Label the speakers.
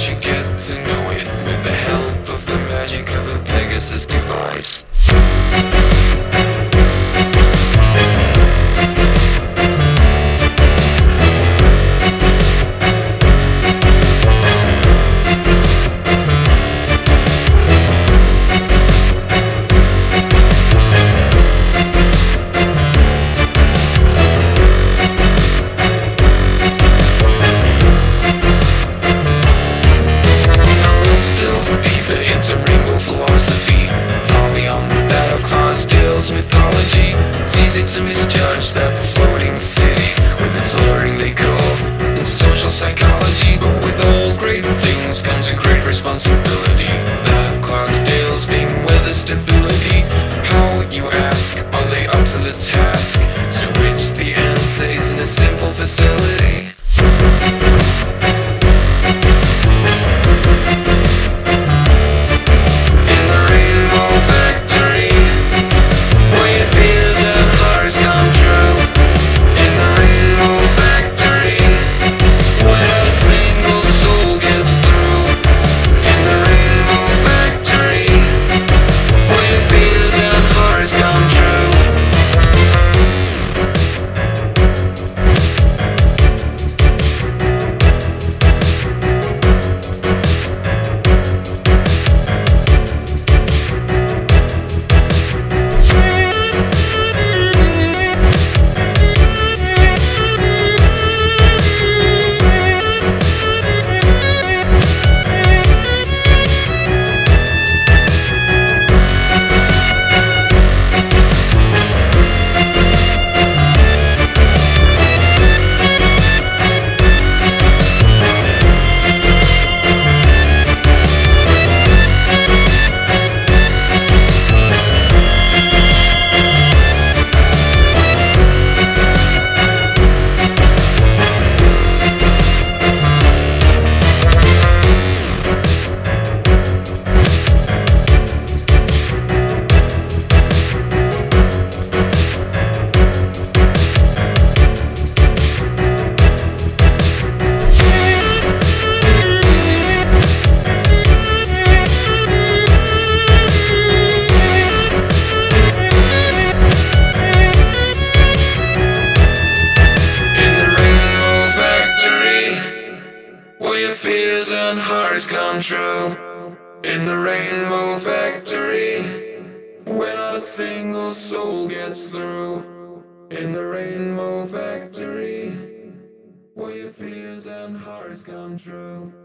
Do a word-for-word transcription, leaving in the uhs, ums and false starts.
Speaker 1: you get to know it with the help of the magic of a Pegasus device. Mythology, it's easy to misjudge that floating city with its alluring decor and social psychology. But with all great things comes a great responsibility, that of Clydesdales being weather stability. How, you ask, are they up to the task? To which the answer is in a simple facility. Fears and hearts come true in the Rainbow Factory, where not a single soul gets through. In the Rainbow Factory, where your fears and hearts come true.